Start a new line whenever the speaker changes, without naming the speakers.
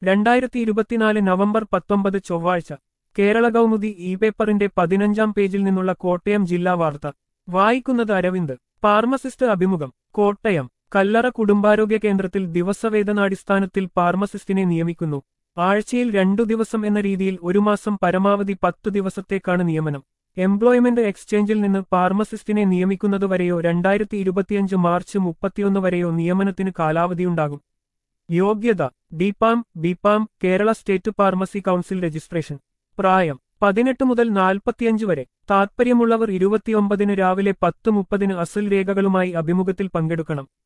2024 November 19 ചൊവ്വാഴ്ച Kerala Kaumudi E പേപ്പറിന്റെ 15-ാം പേജിൽ നിന്നുള്ള കോട്ടയം ജില്ലാ വാർത്ത വായിക്കുന്നത് അരവിന്ദ്. ഫാർമസിസ്റ്റ് അഭിമുഖം. കോട്ടയം കല്ലറ കുടുംബാരോഗ്യ കേന്ദ്രത്തിൽ ദിവസവേതനാടിസ്ഥാനത്തിൽ ഫാർമസിസ്റ്റിനെ നിയമിക്കുന്നു. ആഴ്ചയിൽ 2 ദിവസം എന്ന രീതിയിൽ ഒരു മാസം പരമാവധി 10 ദിവസത്തേക്കാണ് നിയമനം. എംപ്ലോയ്മെന്റ് എക്സ്ചേഞ്ചിൽ നിന്ന് ഫാർമസിസ്റ്റിനെ നിയമിക്കുന്നതുവരെയോ 2025 മാർച്ച് 31 വരെയോ നിയമനത്തിന് കാലാവധിയുണ്ടാകും. യോഗ്യത D Pharm B Pharm Kerala state pharmacy council registration. പ്രായം 18 മുതൽ 45 വരെ. താൽപ്പര്യമുള്ളവർ 29-ന് രാവിലെ 10:30-ന് അസൽ രേഖകളുമായി അഭിമുഖത്തിൽ പങ്കെടുക്കണം.